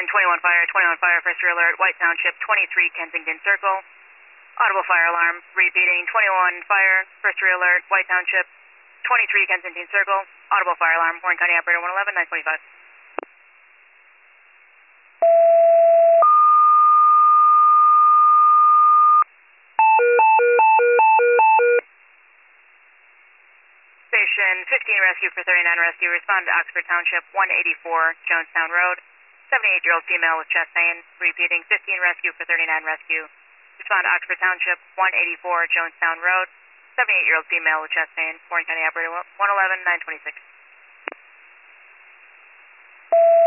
21 fire, first alert, White Township, 23 Kensington Circle. Audible fire alarm, repeating, 21 fire, first alert, White Township, 23 Kensington Circle. Audible fire alarm, Warren County Operator 111, 925. Station 15 rescue for 39 rescue. Respond to Oxford Township, 184 Jonestown Road. 78-year-old female with chest pain. Repeating, 15 rescue for 39 rescue. Respond to Oxford Township, 184 Jonestown Road. 78-year-old female with chest pain. Warren County Operator 111, 926.